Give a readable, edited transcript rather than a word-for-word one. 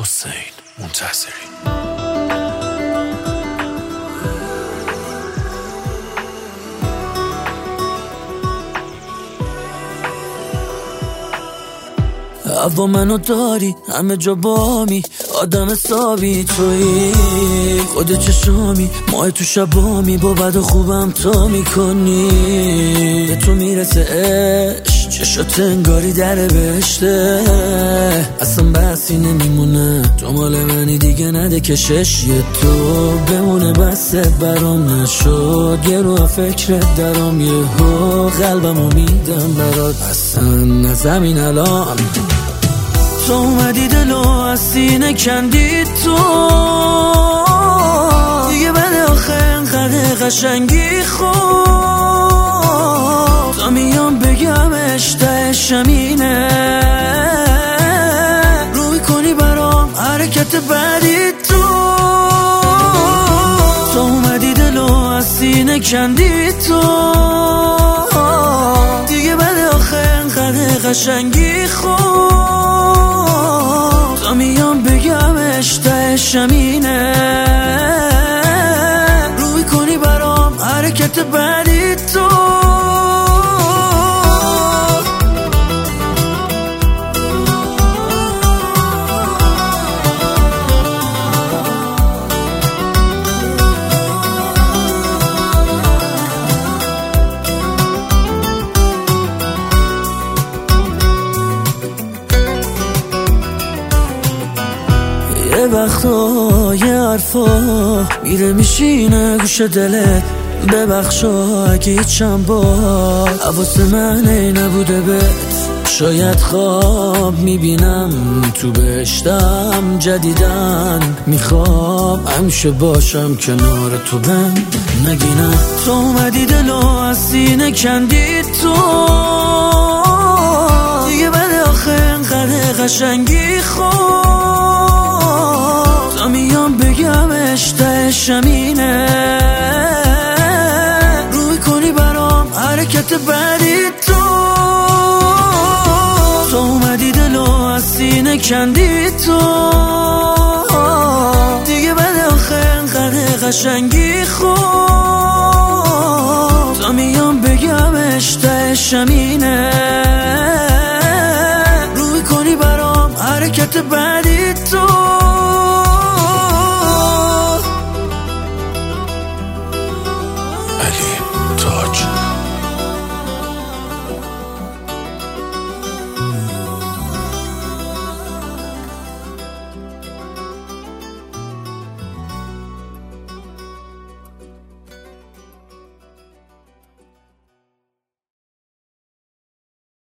حسین منتصری. هوا منو داری همه جا بامی، آدم حسابی تویی، خود چشامی ماه تو شبامی، با بد و خوبم تا میکنی. به تو میرسه عشق، چشات انگاری در بهشته، اصلا بحثی نمیمونه، تو مال منی دیگه نده کشش، یه تو بمونه بسته برام نشد، یه رو فکرت درام، یه هو قلبمو میدم برات، اصلا نزمین الان تو اومدی دلو از سینه کندی، تو دیگه بده آخه انقدر قشنگی، خود تا میام بگمش تهش همینه، روی کنی برام حرکت بعدی، تو اومدی دلو از سینه کندی، تو دیگه بده آخه انقدر قشنگی، خود تا میام بگمش تهش همینه، روی کنی برام حرکت بعدی، تو یه وقتا یه حرفا میره میشینه گوش دلت، ببخشا اگه هیچم بار حواس من نبوده بهت، شاید خواب میبینم تو بهشتم جدیدن، میخوام همیشه باشم کنار تو، بهم نگینم تو اومدی دلو از سینه کندی، تو دیگه بده آخه انقدر قشنگی، خود تا میام بگمش تهش همینه، روی کنی برام حرکت بعدی، تو اومدی دلو از سینه کندی، تو دیگه بده آخه انقدر قشنگی، خود تا میام بگمش تهش همینه، روی کنی برام حرکت بعدی، تو